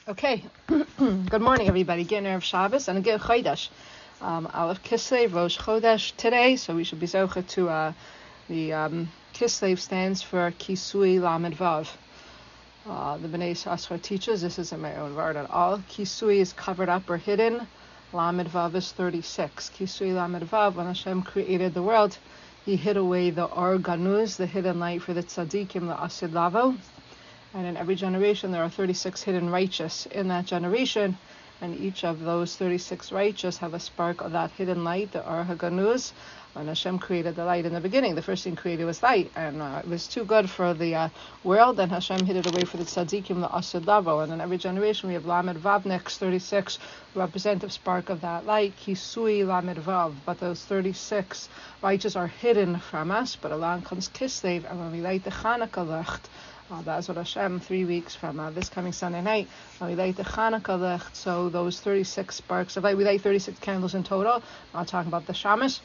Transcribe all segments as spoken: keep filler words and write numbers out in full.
Okay, good morning, everybody. Get Erev Shabbos and get Chodesh. Um, Aleph Kislev, Rosh Chodesh today, so we should be zocha to uh, the um, Kislev stands for Kisui Lamed Vav. Uh, the Bnei Yissaschar teaches, this isn't my own word at all. Kisui is covered up or hidden. Lamed Vav is thirty-six. Kisui Lamed Vav, when Hashem created the world, He hid away the Or Ganuz, the hidden light for the Tzadikim, the Asid Lavo. And in every generation, there are thirty-six hidden righteous in that generation, and each of those thirty-six righteous have a spark of that hidden light, the Or HaGanuz. When Hashem created the light in the beginning, the first thing created was light, and uh, it was too good for the uh, world, and Hashem hid it away for the tzaddikim, the Asid Lavo. And in every generation, we have Lamed Vav next, thirty-six, representative spark of that light, Kisui Lamed Vav. But those thirty-six righteous are hidden from us, but along comes Kislev, and when we light the Chanukah licht, Uh, that's what Hashem, three weeks from uh, this coming Sunday night, when we light the Chanukah licht, so those thirty-six sparks of light, we light thirty-six candles in total, not talking about the Shamash,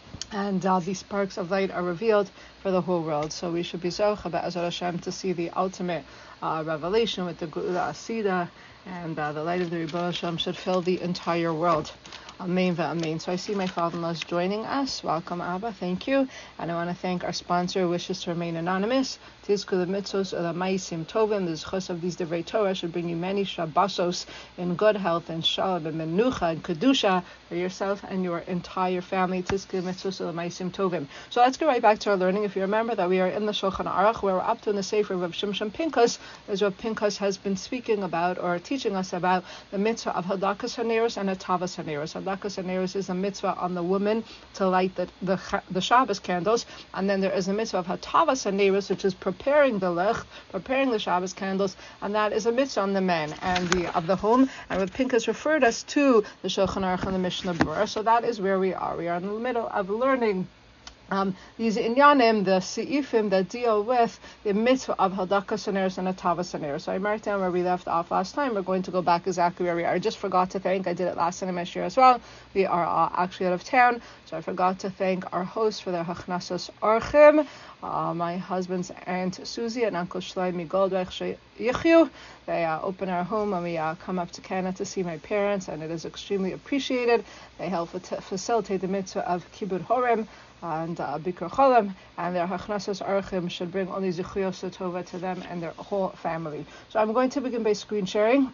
and uh, these sparks of light are revealed for the whole world. So we should be zocha be'ezrat Hashem to see the ultimate uh, revelation with the Geula Asida, and uh, the light of the Rebbe Hashem should fill the entire world. Amen v'amen. So I see my father-in-law's joining us. Welcome, Abba. Thank you. And I want to thank our sponsor, who wishes to remain anonymous. Tizku l'mitzvos u'lamaisim tovim. The zchus of these divrei Torah should bring you many shabbosos in good health and shalom and menucha and kedusha for yourself and your entire family. Tizku l'mitzvos u'lamaisim tovim. So let's go right back to our learning. If you remember that we are in the Shulchan Aruch, where we're up to in the Sefer of Rav Shimshon Pinchas, as Rav Pinchas has been speaking about or teaching us about the mitzvah of Hadakas HaNeros and Hatavas HaNeros. Hadakas HaNeros is a mitzvah on the woman to light the, the the Shabbos candles, and then there is a mitzvah of Hatavas HaNeros, which is preparing the lech, preparing the Shabbos candles, and that is a mitzvah on the men and the of the home. And Rav Pinchas referred us to the Shulchan Aruch and the Mishnah Berurah, so that is where we are. We are in the middle of learning Um, these inyanim, the seifim that deal with the mitzvah of Hadakas HaNeros and Hatavas HaNeros. So I marked down where we left off last time. We're going to go back exactly where we are. I just forgot to thank, I did it last time in my share as well. We are uh, actually out of town, so I forgot to thank our hosts for their Hachnasas Orchim, uh, my husband's Aunt Susie and Uncle Shlomi Goldreich Yichyu. They uh, open our home when we uh, come up to Canada to see my parents, and it is extremely appreciated. They help fa- facilitate the mitzvah of Kibbud Horem and uh, Bikur Cholam, and their Hachnasas Archim should bring only Zichuyos Tova to them and their whole family. So I'm going to begin by screen sharing.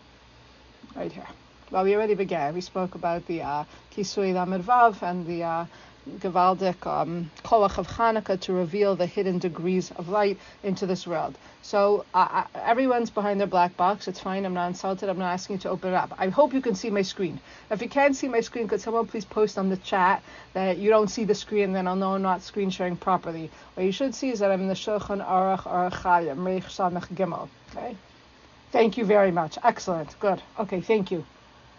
Right here. Well, we already began. We spoke about the uh, Kisui Lamed Vav and the uh, Gevaldik um, Kolach of Chanukah to reveal the hidden degrees of light into this world. So uh, everyone's behind their black box. It's fine. I'm not insulted. I'm not asking you to open it up. I hope you can see my screen. If you can't see my screen, could someone please post on the chat that you don't see the screen, then I'll know I'm not screen sharing properly. What you should see is that I'm in the Shulchan Aruch Aruch Chayim, Reich Samech Gimel. Okay? Thank you very much. Excellent. Good. Okay, thank you.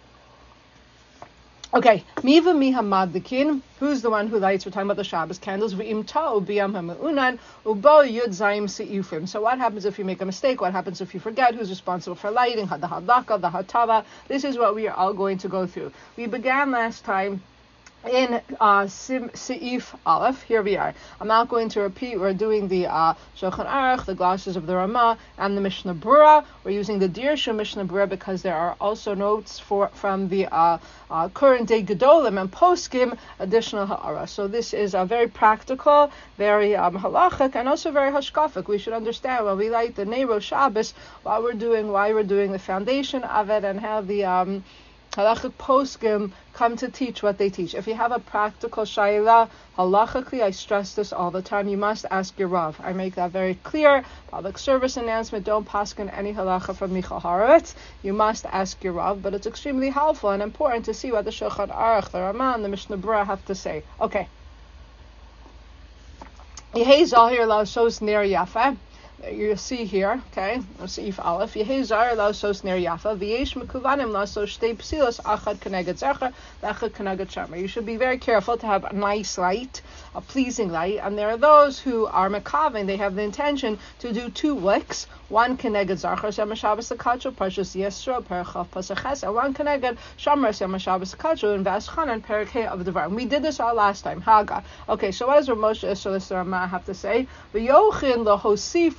Okay, Miva Mihamadikin, who's the one who lights? We're talking about the Shabbos candles. V'im ta'u biyam ha'me'unan ubo yud zayim se'ifrim. So what happens if you make a mistake? What happens if you forget? Who's responsible for lighting? The hadlaka, the hatava. This is what we are all going to go through. We began last time in uh, Sim, Seif Aleph. Here we are. I'm not going to repeat. We're doing the uh, Shulchan Aruch, the glosses of the Ramah, and the Mishnah Berurah. We're using the Dirshu Mishnah Berurah because there are also notes for from the uh, uh, current day Gedolim and Poskim, additional Ha'ara. So this is a uh, very practical, very um, halachic, and also very hashkafic. We should understand when we light the Nero Shabbos, what we're doing, why we're doing the foundation of it, and how the um, halachic poskim come to teach what they teach. If you have a practical shayla, halachically, I stress this all the time, you must ask your Rav. I make that very clear. Public service announcement, don't paskin any halacha from Michal Horowitz. You must ask your Rav, but it's extremely helpful and important to see what the Shulchan Aruch, the Ramah, and the Mishnah Berurah have to say. Okay. Yehei zahir la'sos ner yafa. You see here, okay, Seif Aleph, Yehei zahir la'sos ner yafa, v'yesh mekuvanim la'sos shtei psilos, achad keneged zercha, v'achad keneged shamer. You should be very careful to have a nice light, a pleasing light, and there are those who are mekavin, they have the intention to do two wicks, one keneged zercha, shem Shabbos l'kachu, parshas Yisro, perchav pasaches, and one keneged shamer, shem Shabbos l'kachu, and v'aschanan, perek he of Devarim. We did this all last time, Haga. Okay, so what does Rav Moshe Isserles Ramah have to say? V'yochin lahosif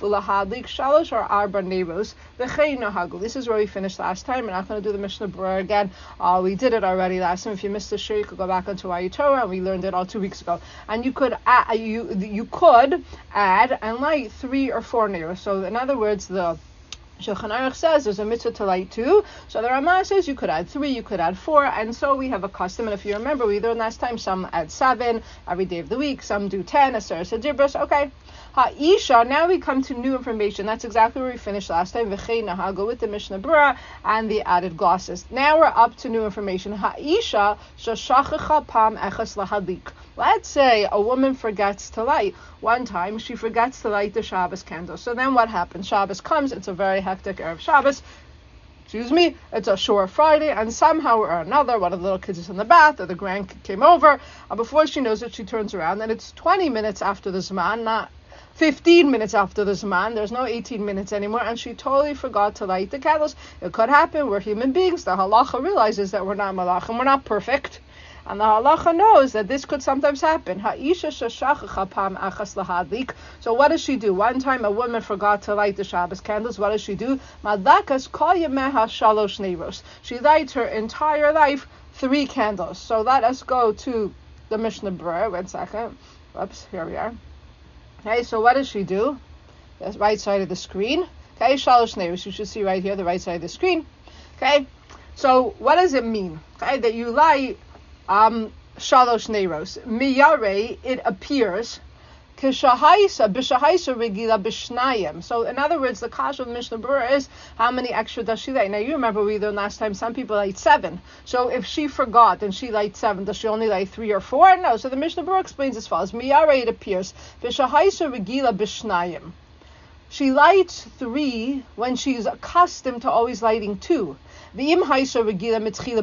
ulahadlik shalosh or arba neros v'chein nahagul. This is where we finished last time. We're not going to do the Mishnah Berurah again. Uh, we did it already last time. If you missed the shir, you could go back onto Ayu Torah, and we learned it all two weeks ago. And you could add, you you could add and light three or four neros. So in other words, the Shulchan Aruch says there's a mitzvah to light two. So the Ramah says you could add three, you could add four, and so we have a custom. And if you remember, we learned last time some add seven every day of the week, some do ten, Aseret Sedibros. Okay. Ha'isha, now we come to new information. That's exactly where we finished last time. V'chei nahago with the Mishnah Berurah and the added glosses. Now we're up to new information. Ha'isha shashachacha pam echas lahadlik. Let's say a woman forgets to light. One time she forgets to light the Shabbos candle. So then what happens? Shabbos comes. It's a very hectic Erev Shabbos. Excuse me, it's a short Friday, and somehow or another, one of the little kids is in the bath, or the grandkid came over, and before she knows it, she turns around, and it's twenty minutes after the Zman, not fifteen minutes after the Zman. There's no eighteen minutes anymore, and she totally forgot to light the candles. It could happen. We're human beings. The halacha realizes that we're not malachim, we're not perfect. And the halacha knows that this could sometimes happen. Ha'isha shashachacha pam achas lahadlik. So what does she do? One time a woman forgot to light the Shabbos candles. What does she do? Madakas kol yemeha shalosh neros. She lights her entire life three candles. So let us go to the Mishnah Berurah. One second. Oops, here we are. Okay, so what does she do? The right side of the screen. Okay, shalosh neros. You should see right here, the right side of the screen. Okay, so what does it mean? Okay, that you light Um, shalosh neros. Miyare, it appears. Kishahaisa, bishahaisa regila bishnayim. So in other words, the kasha of Mishnah Berurah is how many extra does she light? Now you remember we learned last time some people light seven. So if she forgot and she light seven, does she only light three or four? No. So the Mishnah Berurah explains as follows. Miyare, it appears. Bishahaisa regila bishnayim. She lights three when she's accustomed to always lighting two. In other words, Mishnah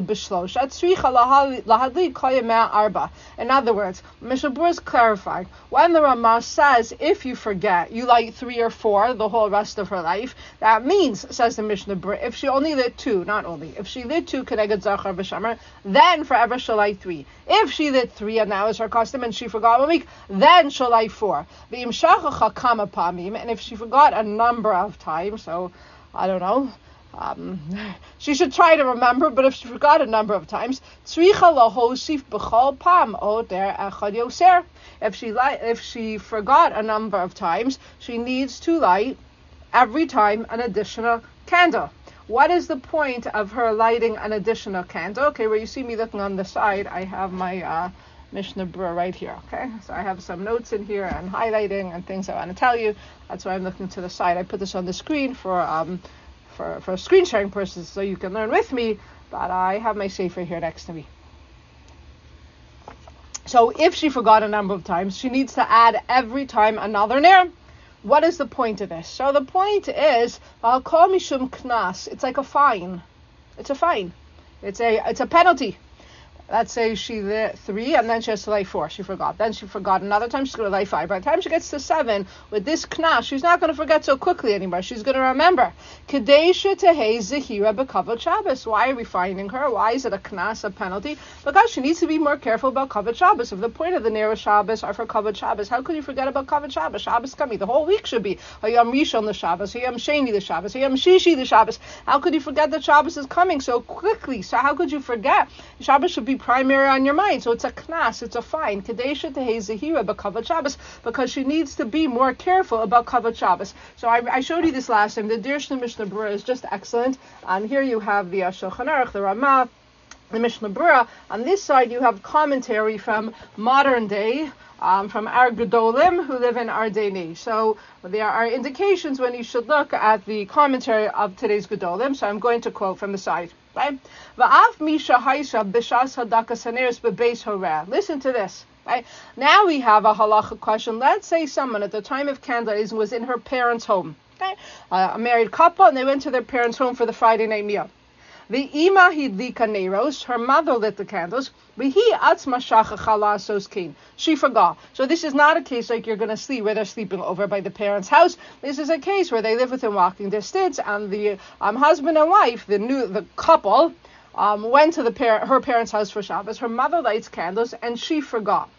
Berurah is clarifying. When the Ramah says, if you forget, you light three or four the whole rest of her life, that means, says the Mishnah Berurah, if she only lit two, not only, if she lit two, Keneged Zachar V'Shamar, then forever she'll light three. If she lit three, and that was her custom, and she forgot one week, then she'll light four. And if she forgot a number of times, so, I don't know, Um, she should try to remember, but if she forgot a number of times, if she light, if she forgot a number of times, she needs to light every time an additional candle. What is the point of her lighting an additional candle? Okay, where you see me looking on the side, I have my uh, Mishnah Berurah right here. Okay, so I have some notes in here and highlighting and things I want to tell you. That's why I'm looking to the side. I put this on the screen for um. For, for screen sharing purposes, so you can learn with me, but I have my sefer here next to me. So if she forgot a number of times, she needs to add every time another ner. What is the point of this? So the point is, I'll call mishum knas. It's like a fine. It's a fine. It's a it's a penalty. Let's say she lit three and then she has to light four. She forgot. Then she forgot another time. She's going to light five. By the time she gets to seven, with this knas, she's not going to forget so quickly anymore. She's going to remember. Kadesha tehei zehira b'kavod Shabbos. Why are we finding her? Why is it a knas, a penalty? Because she needs to be more careful about kavod Shabbos. If the point of the Nero Shabbos are for kavod Shabbos, how could you forget about kavod Shabbos? Shabbos coming. The whole week should be Hayam Rishon the Shabbos, Hayam Sheni the Shabbos, Hayam Shishi the Shabbos. How could you forget that Shabbos is coming so quickly? So how could you forget? Shabbos should be primary on your mind, so it's a knas, it's a fine. Kadesha tehei zehira b'kavod Shabbos, because she needs to be more careful about kavod Shabbos. So I, I showed you this last time. The Dirshna Mishnah Berurah is just excellent, and here you have the Shulchan Aruch, the Ramah, the Mishnah Berurah. On this side you have commentary from modern day, Um, from our Gedolim who live in Ardeni. So there are indications when you should look at the commentary of today's Gedolim. So I'm going to quote from the side. Right? Listen to this. Right? Now we have a halacha question. Let's say someone at the time of candlelism was in her parents' home. Okay? Uh, a married couple, and they went to their parents' home for the Friday night meal. The ima hidlika neros, her mother lit the candles. Vihi atzma shachacha soskin. She forgot. So this is not a case like you're going to sleep where they're sleeping over by the parents' house. This is a case where they live within walking distance, and the um, husband and wife, the new the couple, um, went to the par- her parents' house for Shabbos. Her mother lights candles, and she forgot.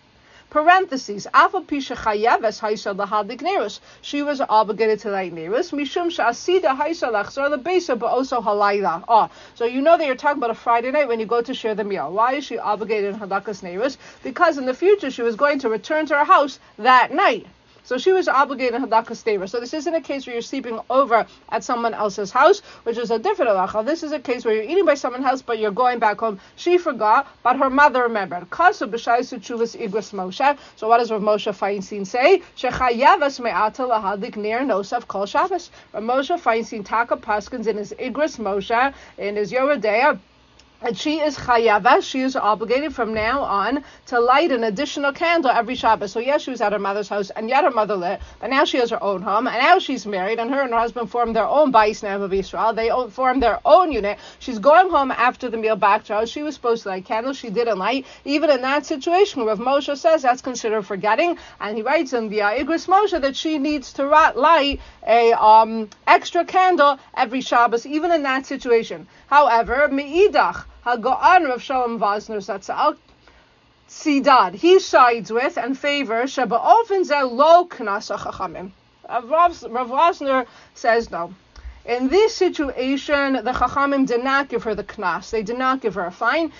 Parentheses, Afal Pisha Chayeves Haisa Lahadik Nerus. She was obligated to light Nerus. Mishum Sha'asida Haisa Lachzor Lebesa, but also Halayla. Oh, so you know that you're talking about a Friday night when you go to share the meal. Why is she obligated in Hadakas Nerus? Because in the future she was going to return to her house that night. So she was obligated in Hadakas Nerus. So this isn't a case where you're sleeping over at someone else's house, which is a different halacha. This is a case where you're eating by someone's house, but you're going back home. She forgot, but her mother remembered. Kasu b'shaisu chuvas igros Moshe. So what does Rav Moshe Feinstein say? Shechayavas me'ata lahadik ner nosaf kol Shabbos. Rav Moshe Feinstein taka paskins in his igros Moshe, in his Yoredeah, and she is chayava, she is obligated from now on to light an additional candle every Shabbos. So yes, she was at her mother's house, and yet her mother lit, but now she has her own home, and now she's married, and her and her husband formed their own Bais Ne'ev of Israel. They formed their own unit. She's going home after the meal back to her house. She was supposed to light candles. She didn't light. Even in that situation, Rav Moshe says that's considered forgetting, and he writes in the uh, Igros Moshe that she needs to light a um, extra candle every Shabbos, even in that situation. However, Me'idach, Haga'an Rav Shalom Vosner Zatzal, Sidad, he sides with and favors Shaba'ofen Zeh Lo Knas HaChachamim. Rav Vosner says no. In this situation, the Chachamim did not give her the knas. They did not give her a fine.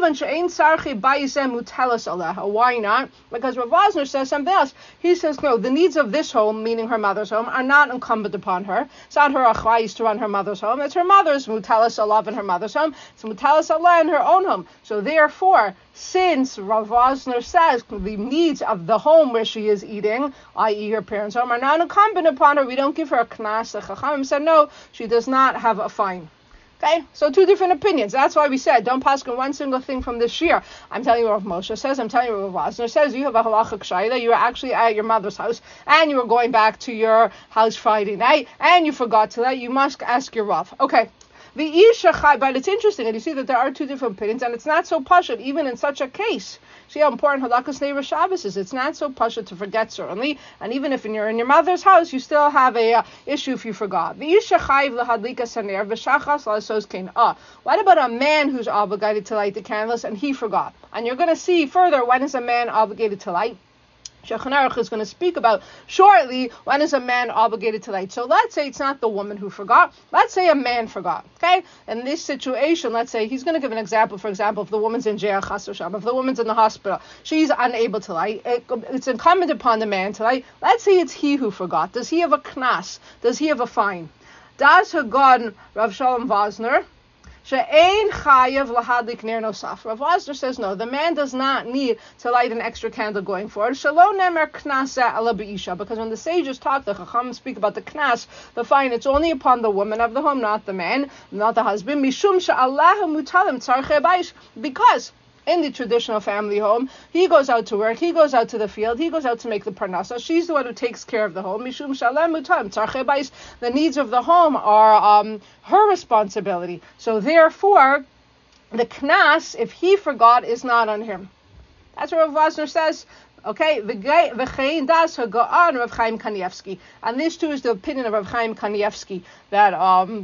Why not? Because Rav Vosner says something else. He says, no, the needs of this home, meaning her mother's home, are not incumbent upon her. It's not her achayis to run her mother's home. It's her mother's mutalas alav in her mother's home. It's mutalas Allah in her own home. So therefore, since Rav Vosner says the needs of the home where she is eating, that is her parents' home, are not incumbent upon her, we don't give her a knas. The Chachamim said no, she does not have a fine. Okay, so two different opinions. That's why we said don't pass on one single thing from this year. I'm telling you what Moshe says. I'm telling you what Vosner says. You have a halacha kshayla. You were actually at your mother's house, and you were going back to your house Friday night, and you forgot to that. You must ask your Rav. Okay. The Isha Chai, but it's interesting, and you see that there are two different opinions, and it's not so pashut, even in such a case. See how important Halakas Neighbor Shabbos is. It's not so pashut to forget, certainly, and even if you're in your mother's house, you still have a uh, issue if you forgot. The Isha Chai v'hadlika saner v'shachas la'sos kein. Ah, what about a man who's obligated to light the candles, and he forgot? And you're going to see further, when is a man obligated to light? Shulchan Aruch is going to speak about shortly when is a man obligated to light. So let's say it's not the woman who forgot. Let's say a man forgot. Okay? In this situation, let's say he's going to give an example. For example, if the woman's in jail, chas v'shalom, if the woman's in the hospital, she's unable to light. It, it's incumbent upon the man to light. Let's say it's he who forgot. Does he have a knas? Does he have a fine? Das Hagan Rav Shalom Vosner. She'ein chayav lahadlik ner nosaf. Rav Vosner says no, the man does not need to light an extra candle going forward. Shalom nemer knasa ala b'isha, because when the sages talk, the chacham speak about the knas, the fine, it's only upon the woman of the home, not the man, not the husband. Mishum she'allah mutalim tzarchei bayis, because in the traditional family home, he goes out to work, he goes out to the field, he goes out to make the parnasa. She's the one who takes care of the home. Mishum shalem mutam tzarchei bayis. The needs of the home are um, her responsibility. So therefore, the knas, if he forgot, is not on him. That's what Rav Vosner says. Okay, v'chein das haga'an Rav Chaim Kanievsky, and this too is the opinion of Rav Chaim Kanievsky that um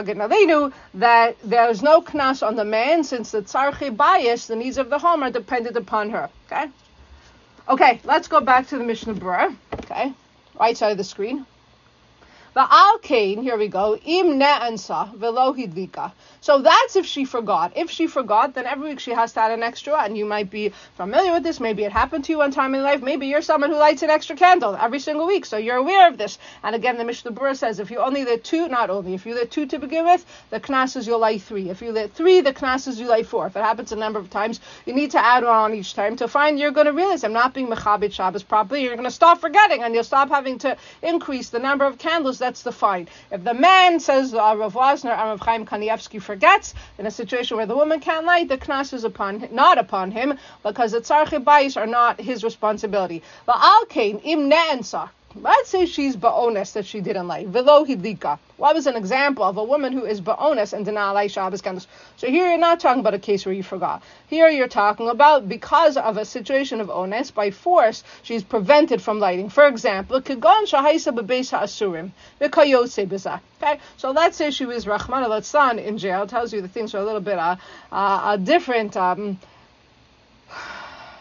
that there is no knas on the man since the tzarchei bayis, the needs of the home, are dependent upon her. Okay, okay, let's go back to the Mishnah Berurah. Okay, right side of the screen. Va'al kain, here we go, im ne'ansa velo hidlika. So that's if she forgot. If she forgot, then every week she has to add an extra, and you might be familiar with this. Maybe it happened to you one time in life. Maybe you're someone who lights an extra candle every single week, so you're aware of this. And again, the Mishnah Berurah says if you only lit two, not only, if you lit two to begin with, the knas you'll light three. If you lit three, the knas you light four. If it happens a number of times, you need to add one on each time to find you're going to realize I'm not being mechabit Shabbos properly. You're going to stop forgetting, and you'll stop having to increase the number of candles. That's the fine. If the man, says uh, Rav Vosner and Rav Chaim Kanievsky, forgets in a situation where the woman can't light, the knas is upon not upon him, because the tzarchei bayis are not his responsibility. Va'al kain im ne'ensach. Let's say she's ba'ones that she didn't light. Velo hidlika. What was an example of a woman who is ba'ones and did not light Shabbos candles? So here you're not talking about a case where you forgot. Here you're talking about because of a situation of ones, by force, she's prevented from lighting. For example, kegon shahaisa bebeis ha'asurim v'kayotze b'zah. Okay, so let's say she was Rachmana litzlan in jail. It tells you that things are a little bit uh, uh, different. Um,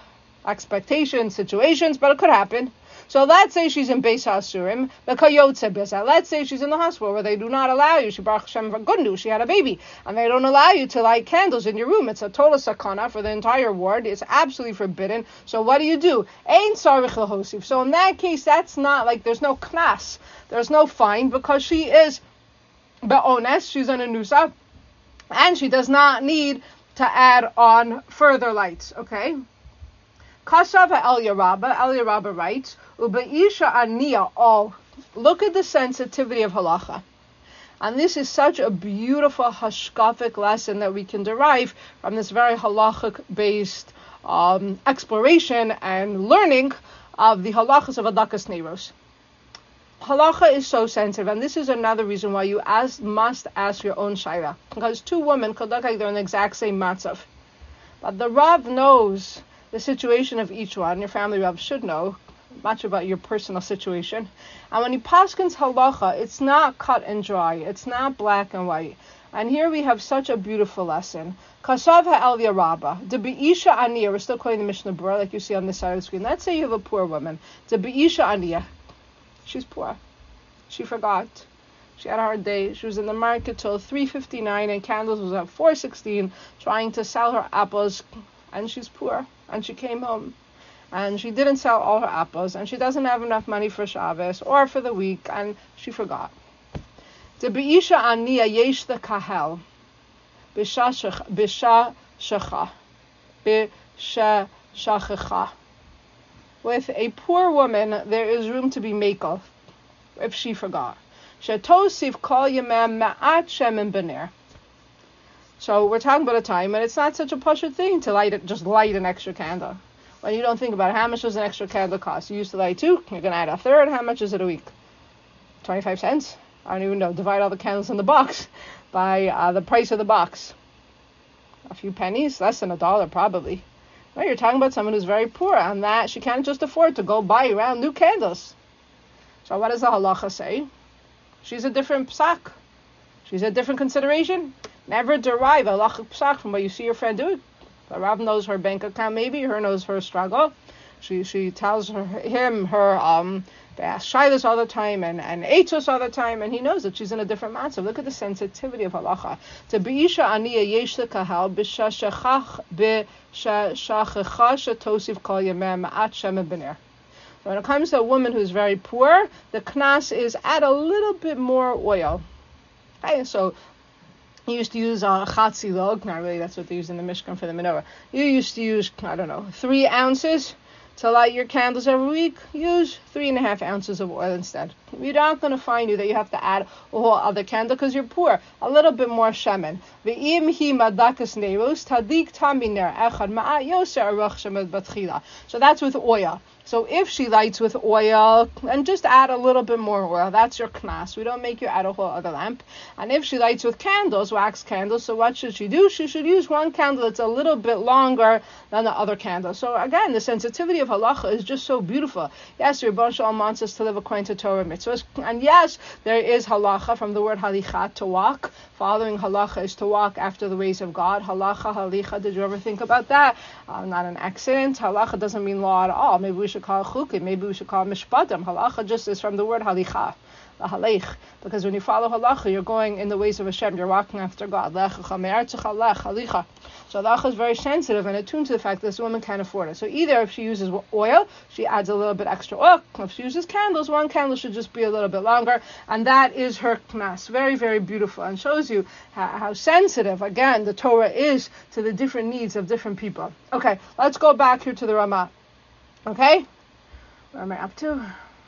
expectations, situations, but it could happen. So let's say she's in Beis Hasurim, let's say she's in the hospital where they do not allow you. She Baruch Hashem for good news, she had a baby, and they don't allow you to light candles in your room. It's a total sakana for the entire ward. It's absolutely forbidden. So what do you do? Ein sarich lahosif. So in that case, that's not like there's no knas, there's no fine, because she is be'ones, she's an anusa, and she does not need to add on further lights. Okay. Kashav Elya Rabba, Elya Rabba writes, Ubeisha Aniya, oh, look at the sensitivity of halacha. And this is such a beautiful hashkafic lesson that we can derive from this very halachic-based um, exploration and learning of the halachas of Adakas Neiros. Halacha is so sensitive, and this is another reason why you ask, must ask your own shaila. Because two women could look like they're in the exact same matzav. But the Rav knows the situation of each one. Your family Rav should know much about your personal situation. And when he paskins halacha, it's not cut and dry. It's not black and white. And here we have such a beautiful lesson. Kasav ha'elya rabba. The be'isha aniyah. We're still quoting the Mishnah Berurah like you see on this side of the screen. Let's say you have a poor woman. The be'isha aniyah. She's poor. She forgot. She had a hard day. She was in the market till three fifty-nine and candles was at four sixteen trying to sell her apples. And she's poor, and she came home, and she didn't sell all her apples, and she doesn't have enough money for Shabbos or for the week, and she forgot. The be'isha aniya yesh the kahel, bisha shecha, bisha shachecha. With a poor woman, there is room to be mekel, if she forgot. Shetosif kol yemem ma'at shemen bener. So we're talking about a time, and it's not such a pashut thing to light it, just light an extra candle. When you don't think about it, how much does an extra candle cost? You used to light two, you're going to add a third. How much is it a week? twenty-five cents? I don't even know. Divide all the candles in the box by uh, the price of the box. A few pennies? Less than a dollar, probably. No, you're talking about someone who's very poor, and that she can't just afford to go buy around new candles. So what does the halacha say? She's a different psak. She's a different consideration. Never derive a halachic psak from what you see your friend doing. The Rav knows her bank account, maybe her knows her struggle. She she tells her, him her um they ask shilas all the time and and eitzos all the time, and he knows that she's in a different matzav. Look at the sensitivity of halacha. To be'isha aniya yesh lekahal b'shashachach b'shashachecha shetosiv kol yemeh ma'at shemen bener. When it comes to a woman who's very poor, the knas is add a little bit more oil. Okay, so you used to use a uh, chatzi log. Not really, that's what they use in the Mishkan for the menorah. You used to use, I don't know, three ounces to light your candles every week. Use three and a half ounces of oil instead. You're not going to find you that you have to add a whole other candle because you're poor. A little bit more shemen. So that's with oil. So if she lights with oil, and just add a little bit more oil, that's your knas. We don't make you add a whole other lamp. And if she lights with candles, wax candles, so what should she do? She should use one candle that's a little bit longer than the other candle. So again, the sensitivity of halacha is just so beautiful. Yes, your Rebbe Shalom wants us to live according to Torah mitzvahs. And yes, there is halacha from the word halichat, to walk. Following halacha is to walk after the ways of God. Halacha, halicha, did you ever think about that? Uh, not an accident. Halacha doesn't mean law at all. Maybe we should call it chukim. Maybe we should call it mishpatim. Halacha just is from the word halicha. Halech, because when you follow halacha, you're going in the ways of Hashem. You're walking after God. So halacha is very sensitive and attuned to the fact that this woman can't afford it. So either if she uses oil, she adds a little bit extra oil. If she uses candles, one candle should just be a little bit longer, and that is her knas. Very, very beautiful, and shows you how, how sensitive, again, the Torah is to the different needs of different people. Okay, let's go back here to the Ramah. Okay, where am I up to?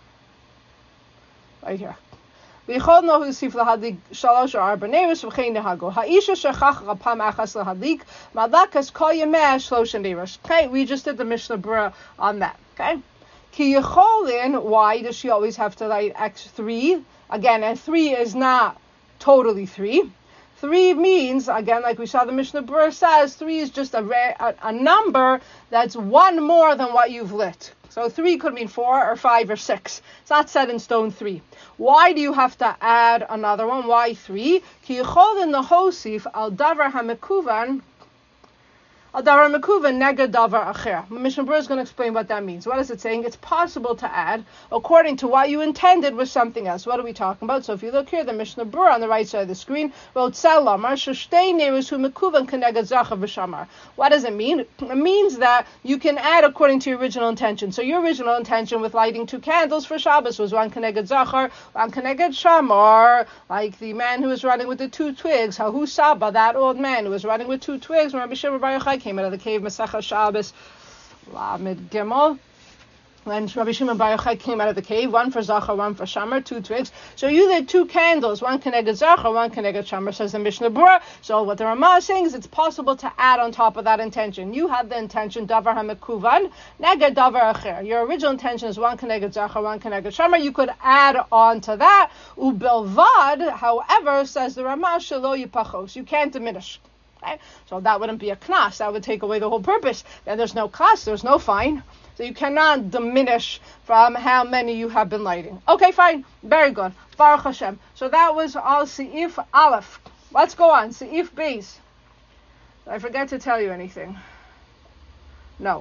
Right here. ויכול נוח להוסיף להדליק שלוש או ארבע נרות וכן נהגו. האישה שכחה פעם אחת להדליק, מדלקת כל ימיה שלושה נרות. Okay, we just did the Mishnah Berurah on that. Okay, כי יכולין, why does she always have to light X three? Again, and three is not totally three. Three means, again, like we saw the Mishnah Berurah says, three is just a, a, a number that's one more than what you've lit. So three could mean four or five or six. It's not set in stone three. Why do you have to add another one? Why three? Ki yicholin lahosif al davar hamekuvan Davar mekuvan nega davar acher. Mishnah Berurah is going to explain what that means. What is it saying? It's possible to add according to what you intended with something else. What are we talking about? So if you look here, the Mishnah Berurah on the right side of the screen wrote Salamar Shushtei Nerus Hu Mekuvan Kenega Zachav V'Shamar. What does it mean? It means that you can add according to your original intention. So your original intention with lighting two candles for Shabbos was one Keneged Zachar, one Keneged Shamar, like the man who was running with the two twigs, Hahu Saba, that old man who was running with two twigs when Rabbi Shimon Bar Yochai came out of the cave, Masechah Shabbos, Lamed Gimel. When Rabbi Shimon Bar Yochai came out of the cave, one for Zachar, one for Shamar, two twigs. So you lit two candles, one Keneged Zachar, one Keneged Shamar, says the Mishnah Berurah. So what the Ramah is saying is it's possible to add on top of that intention. You had the intention, Davar HaMekuvan, Neged Davar Acher. Your original intention is one Keneged Zachar, one Keneged Shamar. You could add on to that. Ubelvad, however, says the Ramah, Shelo Yipachos. You can't diminish. Okay? So that wouldn't be a knas. That would take away the whole purpose. Then there's no knas, there's no fine. So you cannot diminish from how many you have been lighting. Okay, fine. Very good. Baruch Hashem. So that was all Seif Aleph. Let's go on. Seif Beis. Did I forget to tell you anything? No.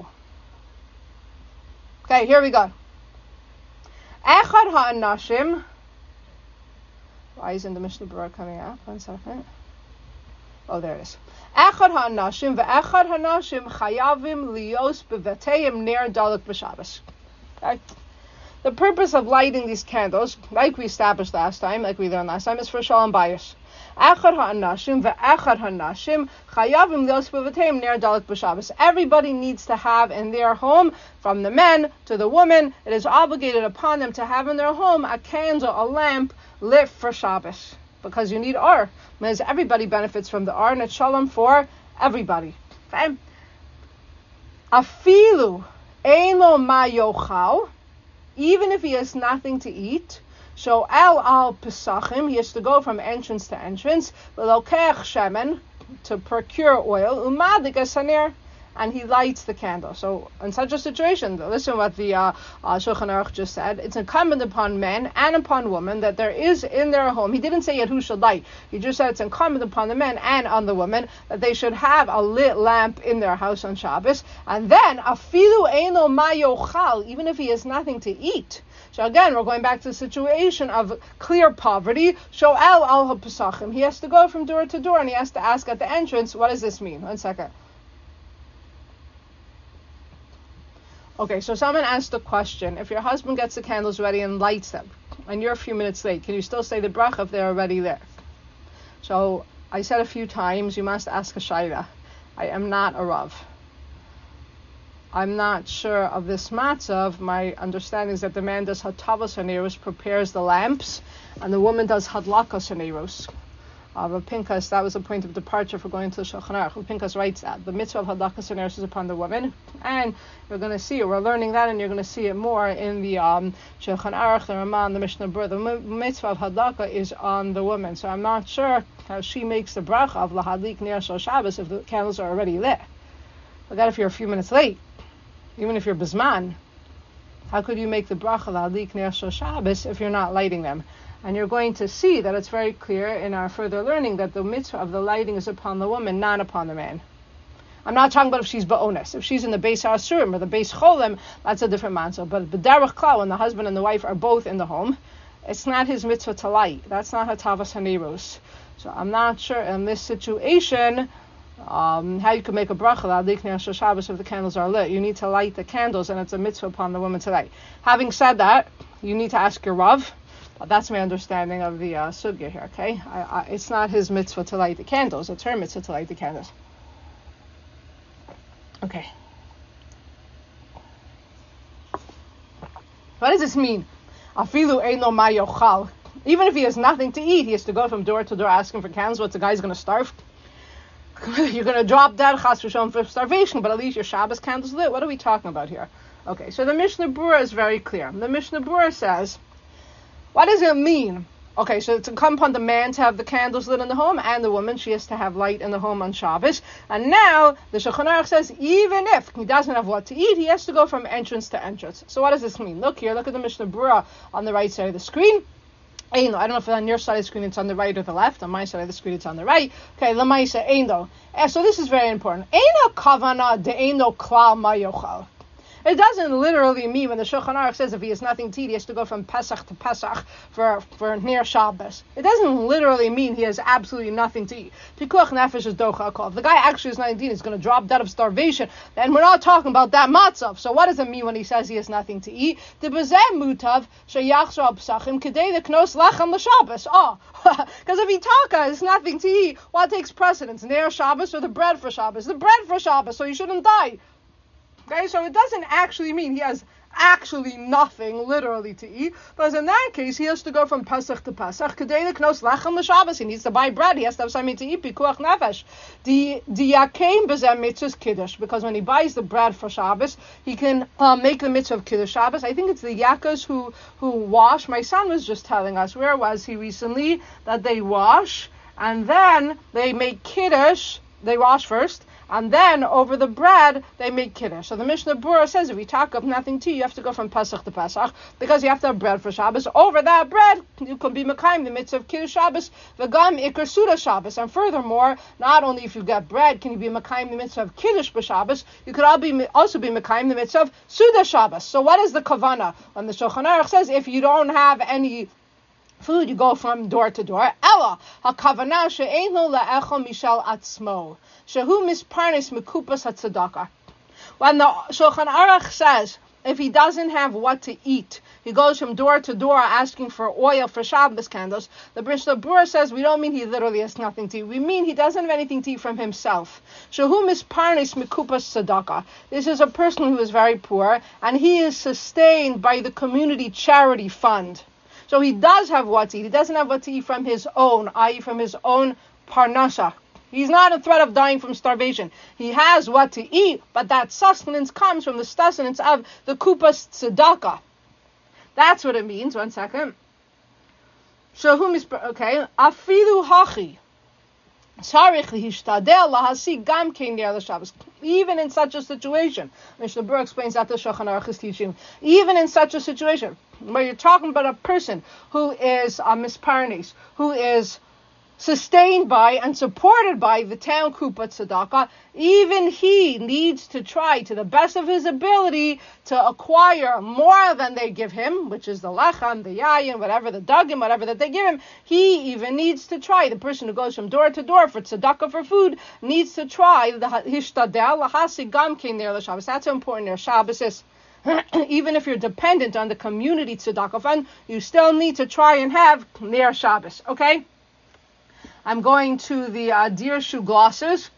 Okay, here we go. Echad ha'anashim. Why isn't the Mishnah Berurah coming up? One second. Oh, there it is. Echad ha'anashim ve'echad ha'anashim chayavim liyos bevetayim ner dalek b'Shabbos. Okay. The purpose of lighting these candles, like we established last time, like we learned last time, is for shalom bayis. Echad ha'anashim ve'echad ha'anashim chayavim liyos bevetayim ner dalek b'Shabbos. Everybody needs to have in their home, from the men to the women, it is obligated upon them to have in their home a candle, a lamp lit for Shabbos. Because you need Or. Because everybody benefits from the Or, and it's shalom for everybody. Okay? Afilu eino ma yochal, even if he has nothing to eat, so el al pesachim, he has to go from entrance to entrance, v'lokech shemen, to procure oil, umadik esaner, and he lights the candle. So in such a situation, listen what the uh, uh, Shulchan Aruch just said. It's incumbent upon men and upon women that there is in their home. He didn't say yet who should light. He just said it's incumbent upon the men and on the women that they should have a lit lamp in their house on Shabbos. And then afilu eino ma yochal, even if he has nothing to eat. So again, we're going back to the situation of clear poverty. Shoel al pesachim. He has to go from door to door and he has to ask at the entrance, what does this mean? One second. Okay, so someone asked a question. If your husband gets the candles ready and lights them, and you're a few minutes late, can you still say the bracha if they're already there? So I said a few times, you must ask a shayla. I am not a Rav. I'm not sure of this matzav. My understanding is that the man does hatavos haneros, prepares the lamps, and the woman does hadlakas haneros. Uh, Rav Pinkas, that was a point of departure for going to the Shulchan Aruch. Rav Pinkas writes that the mitzvah of hadlakas haneros is upon the woman, and you're going to see it. We're learning that, and you're going to see it more in the um, Shulchan Aruch, the Ramah, and the Mishnah Berurah. The mitzvah of hadlaka is on the woman, so I'm not sure how she makes the bracha of lahadlik ner shel Shabbos if the candles are already lit. But that if you're a few minutes late, even if you're bisman, how could you make the bracha lahadlik ner shel Shabbos if you're not lighting them? And you're going to see that it's very clear in our further learning that the mitzvah of the lighting is upon the woman, not upon the man. I'm not talking about if she's ba'ones. If she's in the Beis Hasurim or the Beis Cholem, that's a different matzah. But b'derech klal, when the husband and the wife are both in the home, it's not his mitzvah to light. That's not hatavas haneros. So I'm not sure in this situation um, how you could make a bracha lahadlik ner shel Shabbos if the candles are lit. You need to light the candles, and it's a mitzvah upon the woman to light. Having said that, you need to ask your Rav. That's my understanding of the uh, sugya here, okay? I, I, it's not his mitzvah to light the candles. It's her mitzvah to light the candles. Okay. What does this mean? Afilu eino ma yochal. Even if he has nothing to eat, he has to go from door to door asking for candles. What's the guy's going to starve? You're going to drop dead chas v'shalom for starvation, but at least your Shabbos candles lit. What are we talking about here? Okay, so the Mishnah Berurah is very clear. The Mishnah Berurah says, what does it mean? Okay, so it's incumbent upon the man to have the candles lit in the home, and the woman, she has to have light in the home on Shabbos. And now, the Shulchan Aruch says, even if he doesn't have what to eat, he has to go from entrance to entrance. So what does this mean? Look here, look at the Mishnah Berurah on the right side of the screen. Ein lo. I don't know if on your side of the screen it's on the right or the left. On my side of the screen it's on the right. Okay, lemaisa ein lo. So this is very important. Ein kavana de ein lo klal ma yochal. It doesn't literally mean when the Shulchan Aruch says if he has nothing to eat, he has to go from Pesach to Pesach for, for near Shabbos. It doesn't literally mean he has absolutely nothing to eat. Pikuach nefesh is docha akol. If the guy actually has nothing to eat, he's going to drop dead of starvation. Then we're not talking about that matzav. So what does it mean when he says he has nothing to eat? The bezeh mutav sheyachzor al pesachim kedei leknos lechem l'Shabbos. Oh, because if he taka has nothing to eat, what takes precedence? Near Shabbos or the bread for Shabbos? The bread for Shabbos, so he shouldn't die. Okay, so it doesn't actually mean he has actually nothing literally to eat, but in that case, he has to go from Pesach to Pesach. Kedei leknos lechem l'Shabbos. He needs to buy bread. He has to have something to eat. Pikuach nefesh. The the yakein b'zeh mitzvahs kiddush, because when he buys the bread for Shabbos, he can uh, make the mitzvah of kiddush Shabbos. I think it's the yakas who who wash. My son was just telling us, where was he recently, that they wash and then they make kiddush. They wash first, and then over the bread they make kiddush. So the Mishnah Berurah says if you talk up nothing to you, you have to go from Pesach to Pesach because you have to have bread for Shabbos. Over that bread, you can be mekayim the mitzvah of kiddush Shabbos, v'gam ikar suda Shabbos. And furthermore, not only if you get bread can you be mekayim the mitzvah of kiddush b'Shabbos, you could also be mekayim the mitzvah of suda Shabbos. So what is the kavana? When the Shulchan Aruch says if you don't have any food, you go from door to door. Ella hakavana she'ein lo la'echol mishal atzmo shehu misparnes mekupas hatzedakah. When the Shulchan Aruch says if he doesn't have what to eat, he goes from door to door asking for oil for Shabbos candles. The Mishnah Berurah says we don't mean he literally has nothing to eat. We mean he doesn't have anything to eat from himself. Shehu misparnes mekupas tzedakah. This is a person who is very poor and he is sustained by the community charity fund. So he does have what to eat. He doesn't have what to eat from his own, that is from his own parnasa. He's not in threat of dying from starvation. He has what to eat, but that sustenance comes from the sustenance of the kupas tzedakah. That's what it means. One second. Okay. Afilu hachi. Even in such a situation, Mishnah Berurah explains that the Shulchan Aruch is teaching. Even in such a situation, where you're talking about a person who is a misparnes, who is sustained by and supported by the town kupa tzedakah, even he needs to try to the best of his ability to acquire more than they give him, which is the lechem, the yayin, whatever, the dagim, whatever that they give him. He even needs to try. The person who goes from door to door for tzedakah for food needs to try the hishtadel lahasig gamkein ner l'Shabbos. That's how important their Shabbos is. Even if you're dependent on the community tzedakah fund, you still need to try and have ner Shabbos. Okay. I'm going to the uh, Dirshu glosses.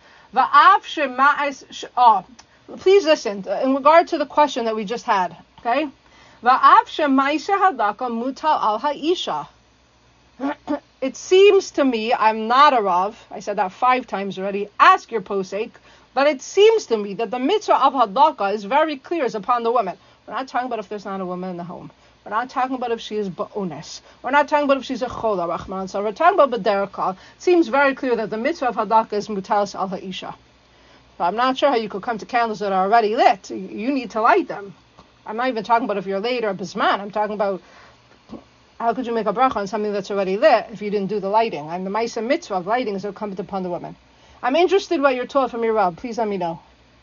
Oh, please listen in regard to the question that we just had. Okay, it seems to me, I'm not a Rav. I said that five times already. Ask your posek, but it seems to me that the mitzvah of hadlaka is very clear as upon the woman. We're not talking about if there's not a woman in the home. We're not talking about if she is ba'ones. We're not talking about if she's a chola, Rahman. So we're talking about b'derek. It seems very clear that the mitzvah of hadlaka is mutalas al ha'isha. But I'm not sure how you could come to candles that are already lit. You need to light them. I'm not even talking about if you're late or bisman. I'm talking about how could you make a bracha on something that's already lit if you didn't do the lighting. And the ma'isa mitzvah of lighting is incumbent upon the woman. I'm interested in what you're taught from your Rab. Please let me know.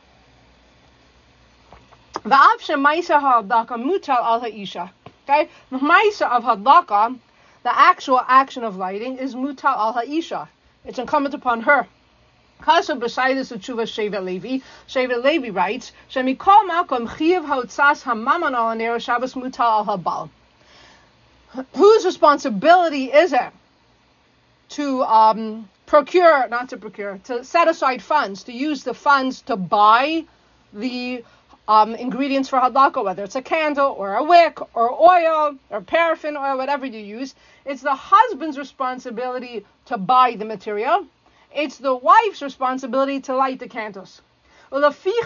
Va'avshe ma'isa ha'adlaka mutal al ha'isha. Okay, the ma'isa of hadlaka, the actual action of lighting, is mutal al ha'isha. It's incumbent upon her. Kaso b'saydus tshuva Shevet Levi. Shevet Levi writes, "Shemikol makom chiyav ha'otzas hamaman al ner Shabbos mutal al habal." Whose responsibility is it to um, procure, not to procure, to set aside funds, to use the funds to buy the Um, ingredients for hadlaka, whether it's a candle or a wick or oil or paraffin oil, whatever you use? It's the husband's responsibility to buy the material. It's the wife's responsibility to light the candles. And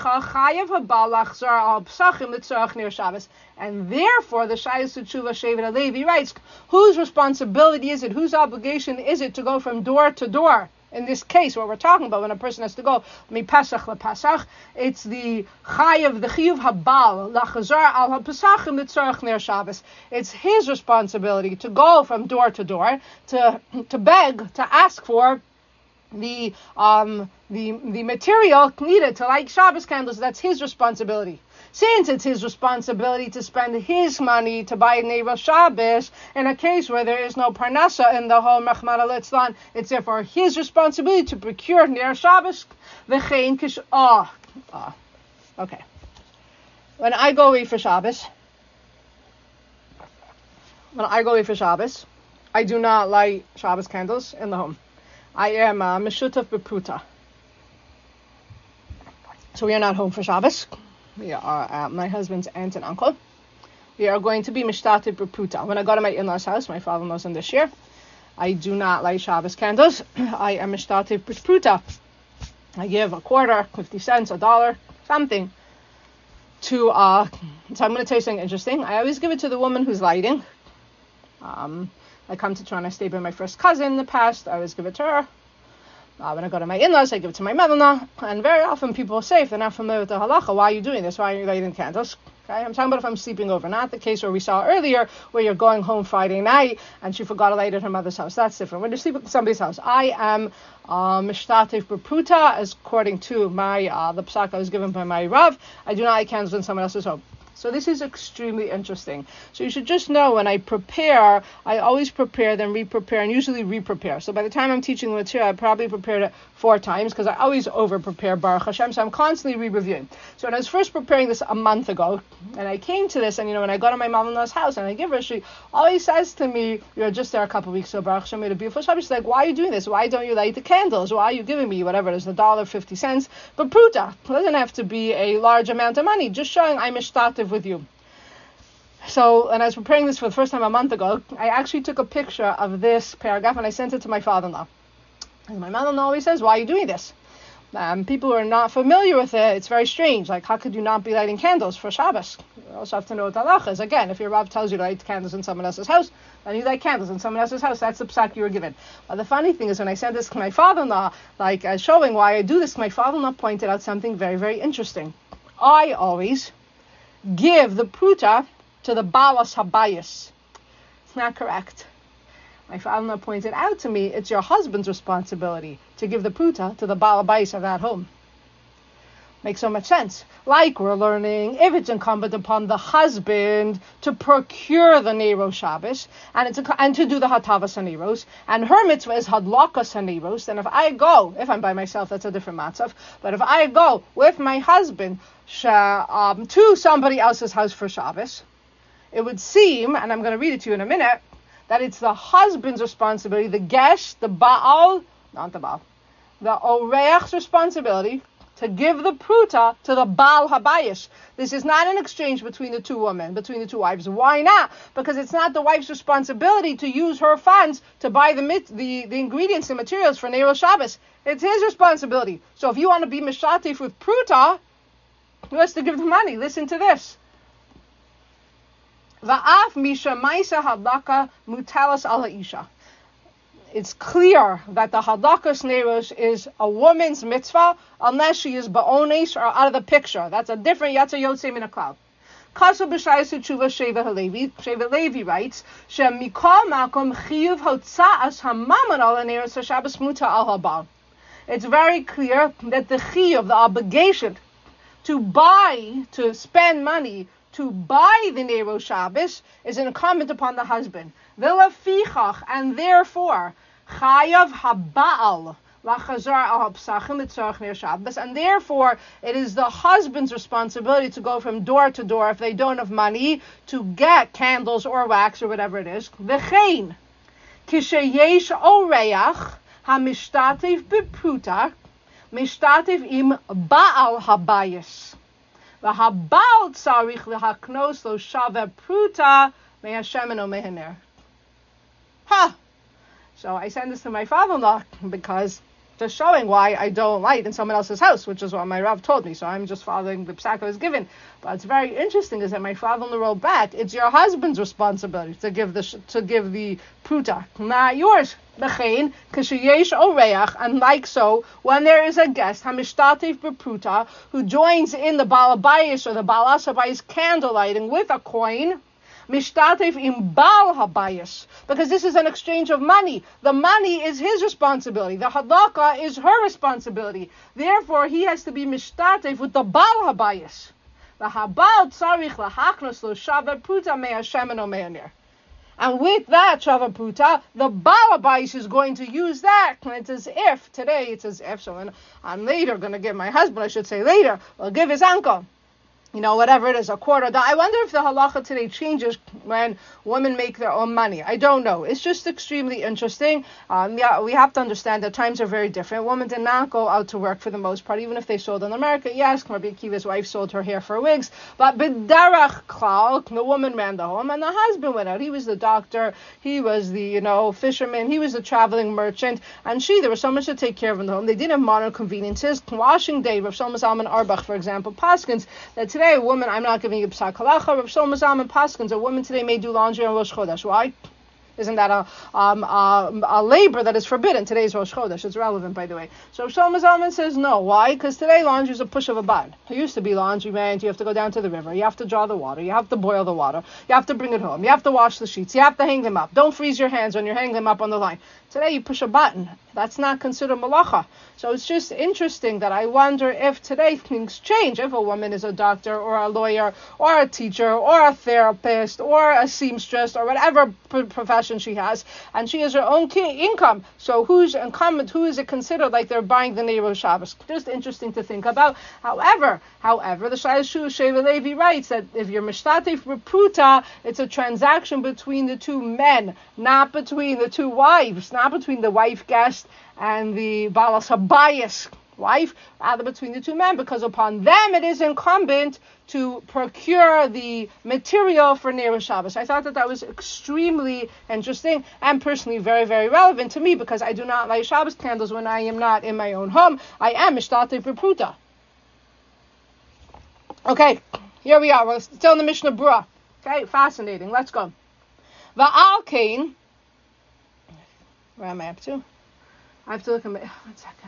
therefore, the Shayas Tshuva Shevet Levi writes, whose responsibility is it, whose obligation is it to go from door to door In this case, what we're talking about, when a person has to go mi Pesach le Pesach, it's the chayav, the chiyuv habal lachazar al haPesachim mitzorach ner Shabbos. It's his responsibility to go from door to door to to beg, to ask for the um the the material needed to light Shabbos candles. That's his responsibility. Since it's his responsibility to spend his money to buy Neiros Shabbos, in a case where there is no parnasa in the home, Rachmana litzlan, it's therefore his responsibility to procure Neiros Shabbos. V'chein kish. Oh, oh, okay. When I go away for Shabbos, when I go away for Shabbos, I do not light Shabbos candles in the home. I am uh, meshutaf bepruta. So we are not home for Shabbos. We are uh, my husband's aunt and uncle. We are going to be mishtatif bepruta. When I go to my in-laws' house, my father-in-law's in this year, I do not light Shabbos candles. I am mishtatif bepruta. I give a quarter, fifty cents, a dollar, something to, uh, so I'm going to tell you something interesting. I always give it to the woman who's lighting. Um, I come to Toronto, I stayed by my first cousin in the past. I always give it to her. Uh, when I go to my in-laws, I give it to my mother-in-law. And very often people say, if they're not familiar with the halacha, why are you doing this? Why are you lighting candles? Okay, I'm talking about if I'm sleeping over, not the case where we saw earlier, where you're going home Friday night and she forgot to light at her mother's house. That's different. When you sleep at somebody's house, I am mishtatif bepruta, as according to my uh, the psak I was given by my Rav. I do not light candles in someone else's home. So this is extremely interesting. So you should just know when I prepare, I always prepare, then re-prepare, and usually re-prepare. So by the time I'm teaching the material, I probably prepared it four times because I always over-prepare, Baruch Hashem, so I'm constantly re-reviewing. So when I was first preparing this a month ago, and I came to this, and you know, when I go to my mother-in-law's house and I give her, she always says to me, you're just there a couple of weeks ago, Baruch Hashem made a beautiful Shabbos. She's like, why are you doing this? Why don't you light the candles? Why are you giving me whatever it is, a dollar, fifty cents? But pruta, it doesn't have to be a large amount of money, just showing I'm mishtatif with you. So, and I was preparing this for the first time a month ago, I actually took a picture of this paragraph and I sent it to my father-in-law. And my mother-in-law always says, why are you doing this? Um, people who are not familiar with it, it's very strange. Like, how could you not be lighting candles for Shabbos? You also have to know what halacha is. Again, if your Rav tells you to light candles in someone else's house, then you light candles in someone else's house. That's the psak you were given. But the funny thing is, when I sent this to my father-in-law, like uh, showing why I do this, my father-in-law pointed out something very, very interesting. I always give the pruta to the balas habayis. It's not correct. My father-in-law pointed out to me, it's your husband's responsibility to give the pruta to the bal habayis of that home. Makes so much sense. Like we're learning, if it's incumbent upon the husband to procure the Neiros Shabbos, and it's a, and to do the Hatavas HaNeiros, and her mitzvah is Hadlakas HaNeiros, then if I go, if I'm by myself, that's a different matzav, but if I go with my husband um, to somebody else's house for Shabbos, it would seem, and I'm going to read it to you in a minute, that it's the husband's responsibility, the gesh, the baal, not the baal, the oreach's responsibility to give the pruta to the baal habayis. This is not an exchange between the two women, between the two wives. Why not? Because it's not the wife's responsibility to use her funds to buy the the, the ingredients and materials for Neiros Shabbos. It's his responsibility. So if you want to be mishatif with pruta, who has to give the money? Listen to this. Va'af misha maisa hadlaka mutalas al ha'isha. It's clear that the hadlakas neiros is a woman's mitzvah unless she is ba'onesh or out of the picture. That's a different yatsa yotzei min haklal. Kasu b'shayis tshuva Sheva Halevi. Sheva Levi writes, "Shem mikol makom chiyuv hotza'as hamaman al neiros haShabbos muta al habal." It's very clear that the chiyuv, the obligation to buy, to spend money, to buy the Neiros Shabbos is incumbent upon the husband. V'lefichach, and therefore, chayav haba'al lachazar al hapsachim mitzorach ner Shabbos, and therefore it is the husband's responsibility to go from door to door if they don't have money to get candles or wax or whatever it is. V'chein kisheyesh oreach hamishtativ bepruta mishtativ im ba'al habayis. V'habal tzarich l'haknos lo shave pruta me'Hashem eno mehener. Ha! So I send this to my father-in-law because Just showing why I don't light in someone else's house, which is what my Rav told me. So I'm just following the psak I was given. But it's very interesting is that my father only wrote back, it's your husband's responsibility to give the to give the pruta, not yours. And like so, when there is a guest, hamishtatif b'pruta, who joins in the balabayis or the balasabayis candle lighting with a coin, mishtatif im bal habayis, because this is an exchange of money. The money is his responsibility. The hadaka is her responsibility. Therefore, he has to be mishtatif with the bal habayis. The habal tzarich lahaknos lo shava pruta mea shemen o me'anir. And with that shava pruta, the balabais is going to use that. And it's as if today it's as if. So I'm later going to give my husband, I should say later, will give his uncle, you know, whatever it is, a quarter. I wonder if the halacha today changes when women make their own money. I don't know. It's just extremely interesting. Um, yeah, we have to understand that times are very different. Women did not go out to work for the most part, even if they sold in America. Yes, Rabbi Akiva's wife sold her hair for wigs, but b'darach klal, the woman ran the home and the husband went out. He was the doctor, he was the, you know, fisherman, he was the traveling merchant, and she, there was so much to take care of in the home. They didn't have modern conveniences. Washing day, Rav Shlomo Zalman Auerbach, for example, paskins that today a woman, I'm not giving you psak halacha, Rav Shlomo Zalman paskins, a woman today may do laundry on Rosh Chodesh. Why? Isn't that a, um, a a labor that is forbidden? Today's Rosh Chodesh. It's relevant, by the way. So Shlomo Zalman says no. Why? Because today laundry is a push of a button. It used to be laundry meant you have to go down to the river, you have to draw the water, you have to boil the water, you have to bring it home, you have to wash the sheets, you have to hang them up. Don't freeze your hands when you're hanging them up on the line. Today you push a button. That's not considered malacha. So it's just interesting that I wonder if today things change. If a woman is a doctor or a lawyer or a teacher or a therapist or a seamstress or whatever p- profession she has, and she has her own ki- income. So who's incumbent? Who is it considered like they're buying the Nero Shabbos? Just interesting to think about. However, however, the Shayashu Sheva Levi writes that if you're mishtatif repruta, it's a transaction between the two men, not between the two wives, not between the wife guest and the balas habayis wife, rather between the two men, because upon them it is incumbent to procure the material for Nero Shabbos. I thought that that was extremely interesting and personally very, very relevant to me, because I do not light Shabbos candles when I am not in my own home. I am mishtatif b'pruta. Okay, here we are. We're still in the Mishnah Berurah. Okay, fascinating. Let's go. Va'al kain. Where am I up to? I have to look at my... One second.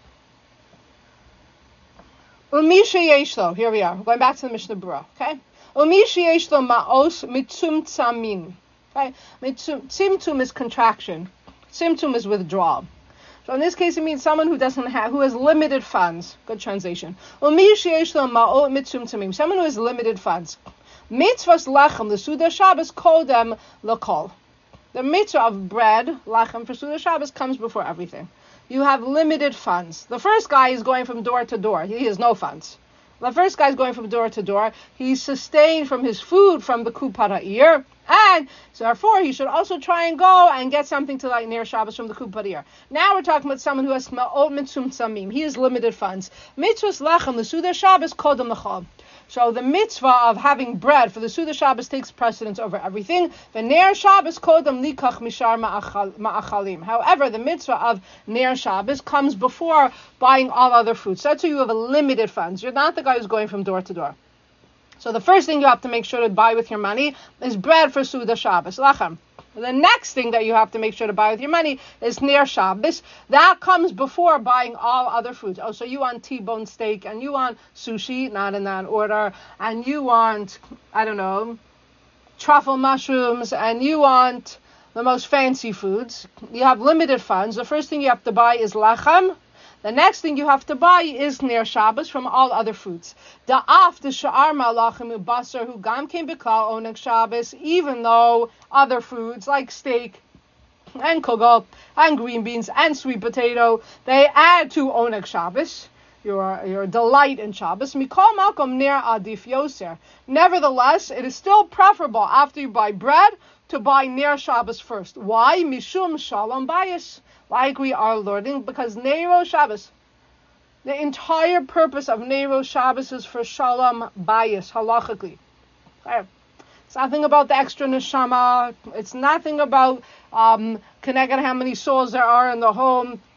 Umi sheyesh lo. Here we are. We're going back to the Mishnah Berurah. Okay? Umi sheyesh lo ma'os mitzum tzamin. Okay? Tzimtzum is contraction. Tzimtzum is withdrawal. So in this case, it means someone who doesn't have, who has limited funds. Good translation. Umi sheyesh lo ma'os mitzum tzamim. Someone who has limited funds. Mitzvahs lachem, the Suda Shabbos, kodem l'kol. The mitzvah of bread, lachem, for Suda Shabbos comes before everything. You have limited funds. The first guy is going from door to door. He has no funds. The first guy is going from door to door. He's sustained from his food from the Kupar Ha'ir. And so therefore, he should also try and go and get something to light near Shabbos from the Kupar Ha'ir. Now we're talking about someone who has ma'ot mitzum samim. He has limited funds. Mitzvahs lachem, the Suda Shabbos, kodem l'chol. So the mitzvah of having bread for the Suda Shabbos takes precedence over everything. The Ner Shabbos kodem likach mishar ma'achalim. However, the mitzvah of Ner Shabbos comes before buying all other fruits. That's why you have a limited funds. You're not the guy who's going from door to door. So the first thing you have to make sure to buy with your money is bread for Suda Shabbos, lachem. The next thing that you have to make sure to buy with your money is Ner Shabbos. That comes before buying all other foods. Oh, so you want T-bone steak, and you want sushi, not in that order, and you want, I don't know, truffle mushrooms, and you want the most fancy foods. You have limited funds. The first thing you have to buy is lachem. The next thing you have to buy is Ner Shabbos from all other foods. Da'af the sha'ar malachim ubasar who gam came b'klal oneg Shabbos, even though other foods like steak and kugel and green beans and sweet potato, they add to oneg Shabbos, your your delight in Shabbos. Mikol malkom ner adif yoser. Nevertheless, it is still preferable after you buy bread to buy Ner Shabbos first. Why? Mishum shalom bayis. Like we are learning, because Nero Shabbos, the entire purpose of Nero Shabbos is for shalom bayis, halachically. Okay. It's nothing about the extra neshama. It's nothing about um, connecting how many souls there are in the home.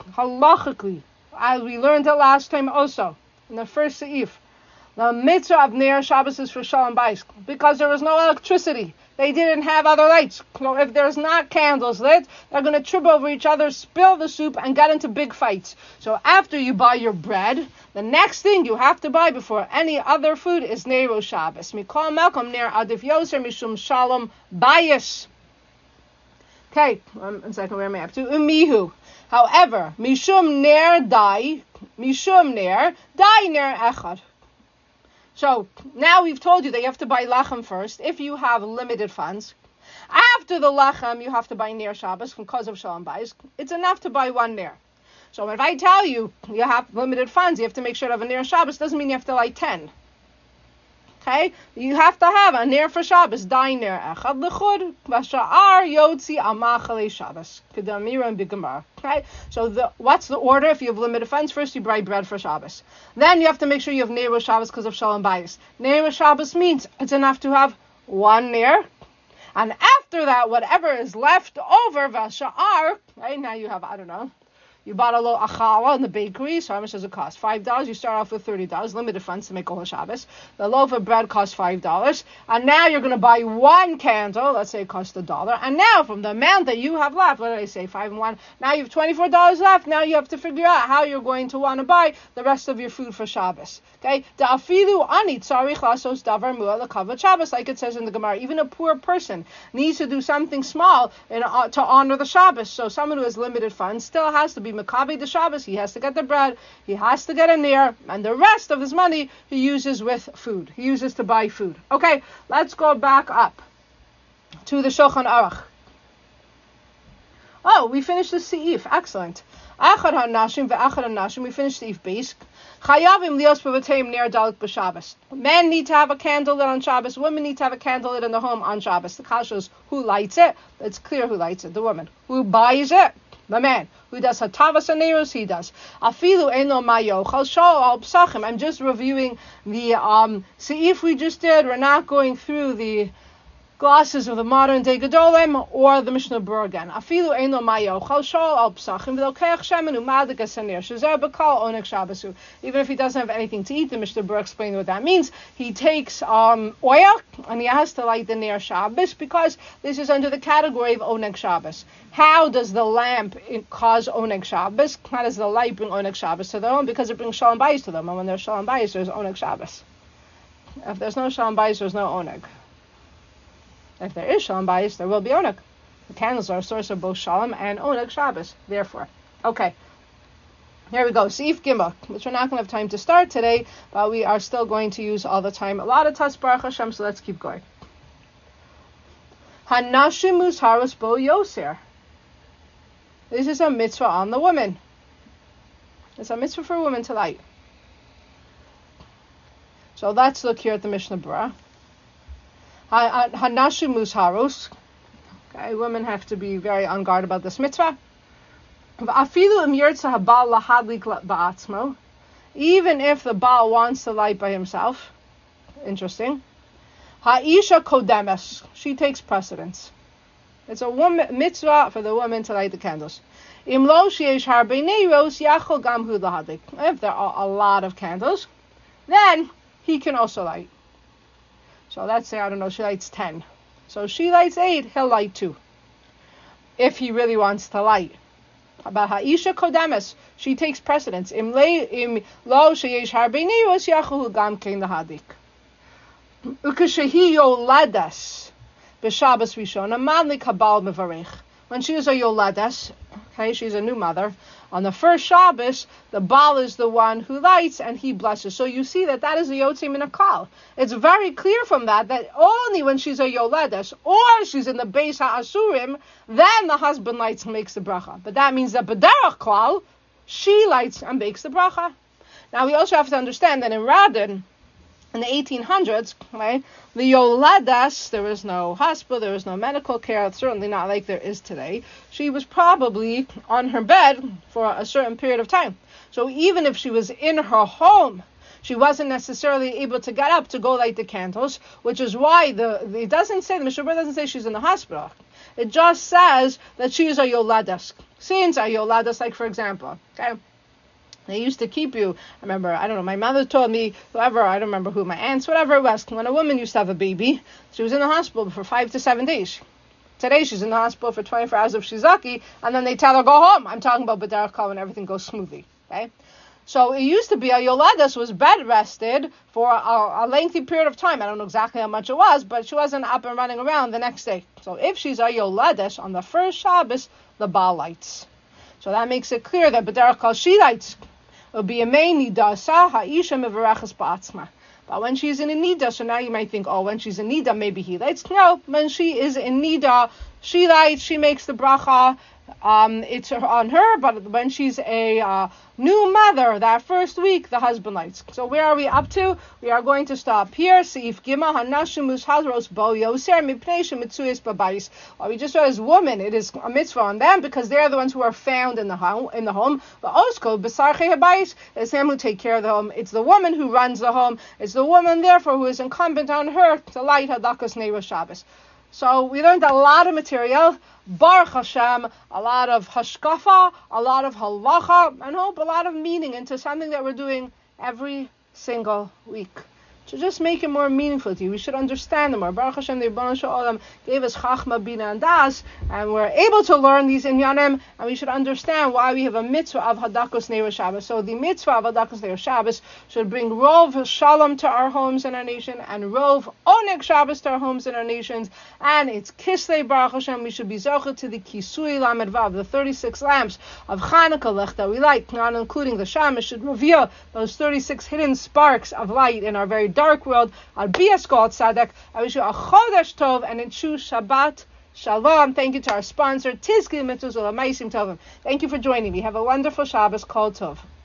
halachically, as we learned it last time also, in the first seif, the mitzvah of Ner Shabbos is for Shalom Bayis, because there was no electricity. They didn't have other lights. So if there's not candles lit, they're going to trip over each other, spill the soup, and get into big fights. So after you buy your bread, the next thing you have to buy before any other food is Ner Shabbos. Mikol Melkom Ner Adif Yoser Mishum Shalom Bayis. Okay, one second, where am I up to? Umihu. However, Mishum Ner Dai, Mishum Ner Dai Ner Echad. So, now we've told you that you have to buy lachem first, if you have limited funds. After the lachem, you have to buy Ner Shabbos, because of Shalom Bayis. It's enough to buy one Ner. So, if I tell you you have limited funds, you have to make sure to have a Ner Shabbos, doesn't mean you have to light ten. Okay? You have to have a Ner for Shabbos, Dai Ner Echad L'chud, V'sha'ar Yotzi Amachalei Shabbos, Kedamira and Bigamar. Okay? So the, what's the order if you have limited funds? First you buy bread for Shabbos. Then you have to make sure you have Ner Shabbos because of Shalom Bayis. Ner Shabbos means it's enough to have one Ner. And after that, whatever is left over, V'sha'ar, right? Now you have, I don't know, you bought a little achala in the bakery, so how much does it cost? Five dollars. You start off with thirty dollars, limited funds to make all the Shabbos. The loaf of bread costs five dollars, and now you're going to buy one candle. Let's say it costs a dollar, and now from the amount that you have left, what did I say? Five and one. Now you have twenty-four dollars left. Now you have to figure out how you're going to want to buy the rest of your food for Shabbos. Okay, the afilu ani tzarich lasos davar mu'ah lekavod Shabbos, like it says in the Gemara. Even a poor person needs to do something small in, uh, to honor the Shabbos. So someone who has limited funds still has to be Makabe the Shabbos. He has to get the bread, he has to get a Ner, and the rest of his money he uses with food. He uses to buy food. Okay, let's go back up to the Shulchan Aruch. Oh, we finished the Seif. Excellent. Achad HaNashim ve'achad HaNashim. We finished Seif base. Chayavim lios b'vateim ner dalik b'Shabbos. Men need to have a candle lit on Shabbos. Women need to have a candle lit in the home on Shabbos. The kasha is who lights it. It's clear who lights it. The woman. Who buys it? The man. Who does hatavas aneros? He does. Afilu eno mayochal shal al psachim. I'm just reviewing the um. See if we just did. We're not going through the glosses of the modern day Gedolim or the Mishnah Berurah again. Afilu eno mayochal shal al psachim v'lokeach shemen umadik asaner shazer bekal onek Shabbosu. Even if he doesn't have anything to eat, the Mishnah Berurah explained what that means. He takes um oil and he has to light the Ner Shabbos because this is under the category of onek Shabbos. How does the lamp cause Oneg Shabbos? How does the light bring Oneg Shabbos to their home? Because it brings Shalom Bayis to them. And when there's Shalom Bayis, there's Oneg Shabbos. If there's no Shalom Bayis, there's no Oneg. If there is Shalom Bayis, there will be Oneg. The candles are a source of both Shalom and Oneg Shabbos. Therefore, okay. Here we go. Seif Gimel, which we're not going to have time to start today, but we are still going to use all the time. A lot of Tas Baruch Hashem, so let's keep going. Hanashim Musharos Bo Yoser. This is a mitzvah on the woman. It's a mitzvah for a woman to light. So let's look here at the Mishnah Berurah. Hanashim musharos. Okay, women have to be very on guard about this mitzvah. Even if the Baal wants to light by himself. Interesting. Ha'isha kodemes. She takes precedence. It's a woman, mitzvah for the woman to light the candles. If there are a lot of candles, then he can also light. So let's say, I don't know, she lights ten. So she lights eight, he'll light two. If he really wants to light. But ha'isha kodemes, she takes precedence. Im lo sheyesh harbe neiros yachol gam kein lahadik. Ukashehi yoladas. B'Shabbos Rishon, a manly kabal mevarech. When she is a yoladas, okay, she's a new mother. On the first Shabbos, the Baal is the one who lights and he blesses. So you see that that is a yotzei min hakal. It's very clear from that that only when she's a yoladas or she's in the Beis HaAsurim, then the husband lights and makes the bracha. But that means that b'derech klal, she lights and makes the bracha. Now we also have to understand that in Radin, in the eighteen hundreds, right, the Yoladas, there was no hospital, there was no medical care, certainly not like there is today. She was probably on her bed for a certain period of time. So even if she was in her home, she wasn't necessarily able to get up to go light the candles, which is why the, the it doesn't say, the Mishnah Berurah doesn't say she's in the hospital. It just says that she is a Yoladas. since Ayoladas, like for example, okay, they used to keep you. I remember, I don't know, my mother told me, whoever, I don't remember who, my aunts, whatever it was, when a woman used to have a baby, she was in the hospital for five to seven days. Today she's in the hospital for twenty-four hours if she's lucky, and then they tell her go home. I'm talking about B'derech Kol when everything goes smoothly. Okay. So it used to be a Yoledes was bed rested for a, a lengthy period of time. I don't know exactly how much it was, but she wasn't up and running around the next day. So if she's a Yoledes on the first Shabbos, the Baal lights. So that makes it clear that B'derech Kol she lights. It will be a main nidasa ha'isha mevarachas ba'atzma. But when she's in a nida, so now you might think, oh, when she's in nida, maybe he lights. No, when she is in nida, she lights, she makes the bracha. Um, it's on her, but when she's a uh, new mother, that first week, the husband lights. So where are we up to? We are going to stop here. Seif Gima Hanashim Mushadros Bo Yoser Mipnei Mitzuyis Babayis. We just read as women, it is a mitzvah on them because they're the ones who are found in the home. In the home, but Osko Besarche Habayis is them who take care of the home. It's the woman who runs the home. It's the woman, therefore, who is incumbent on her to light Hadakas Neiros Shabbos. So we learned a lot of material, Baruch Hashem, a lot of hashkafa, a lot of halacha, and hope a lot of meaning into something that we're doing every single week. To just make it more meaningful to you. We should understand them more. Baruch Hashem, the Rebbeinu Shalom gave us Chachma, Bina, and Das, and we're able to learn these inyanim, and we should understand why we have a mitzvah of Hadakos Neiros Shabbos. So the mitzvah of Hadakos Neiros Shabbos should bring Rov Shalom to our homes and our nation, and Rov Oneg Shabbos to our homes and our nations, and it's Kislev Baruch Hashem. We should be zocheh to the Kisui Lamed Vav, the thirty-six lamps of Chanukah Lech that we light, not including the Shamash, should reveal those thirty-six hidden sparks of light in our very dark world. Al Biaskol Tzadek. I wish you a Chodesh Tov and a true Shabbat Shalom. Thank you to our sponsor, Tizki Mitzvos Ulamaisim Tovim. Thank you for joining me. Have a wonderful Shabbos Kol Tov.